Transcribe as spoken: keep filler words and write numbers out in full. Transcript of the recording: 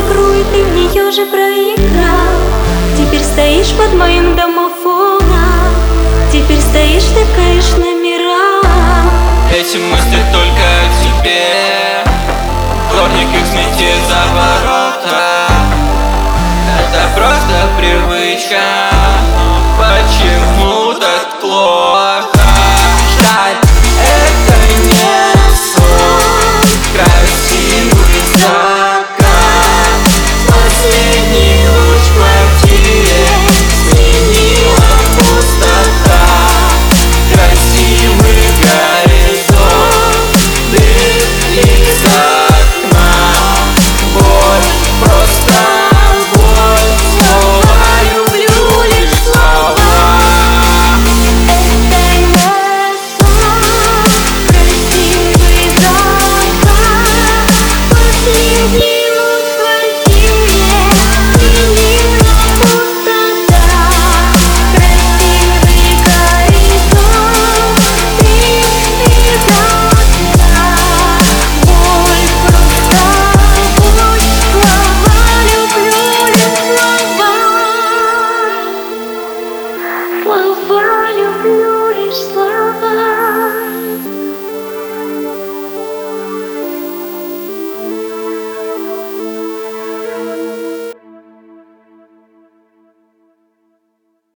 игру, и ты в нее же проиграл. Теперь стоишь под моим домофоном, теперь стоишь, тыкаешь номера. Эти мысли только о тебе, дворник их смети за ворота. Это просто привычка.